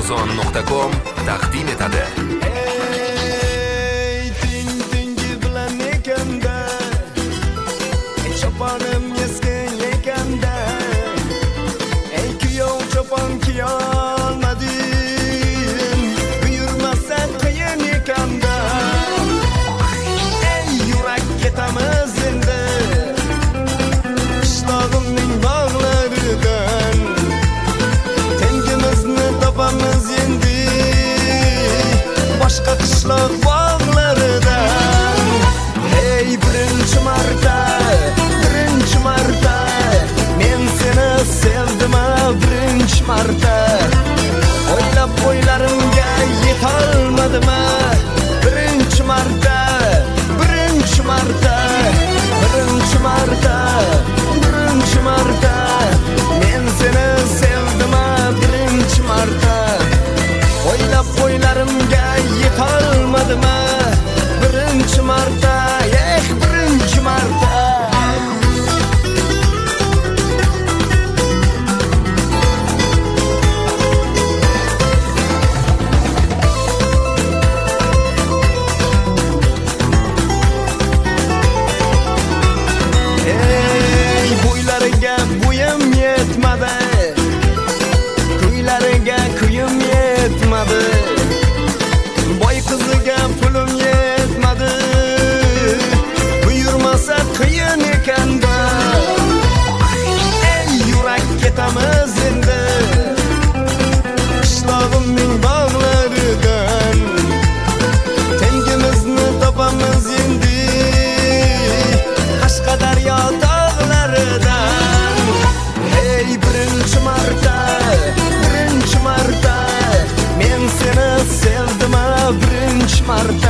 Ozon.com taqdim etadi. Ey ting bilan ekanda, choponim yesgan ekanda, ey kuyov chopon kiyolmadim, buyurmasa qiyin ekanda, ey yurak ketamiz endi qishlog'imning bog'laridan, tengimizni topamiz endi boshqa qishloq bog'laridan. Ey birinchi marta men seni sevdim, birinchi marta o'ylab o'ylarimga yetolmadim. Birinchi marta men seni sevdim, birinchi marta o'ylab o'ylarimga yetolmadim. Birinchi marta, birinchi marta. Ey bo'ylariga bo'yim yetmadi, kuylariga kuyim yetmadi, boy qiziga pulim yetmadi, buyurmasa qiyin ekanda. Ey yurak ketamiz endi qishlog'imning bog'laridan, tengimizni topamiz endi Qashqadaryo tog'laridan. Ey birinchi marta men seni sevdim, birinchi marta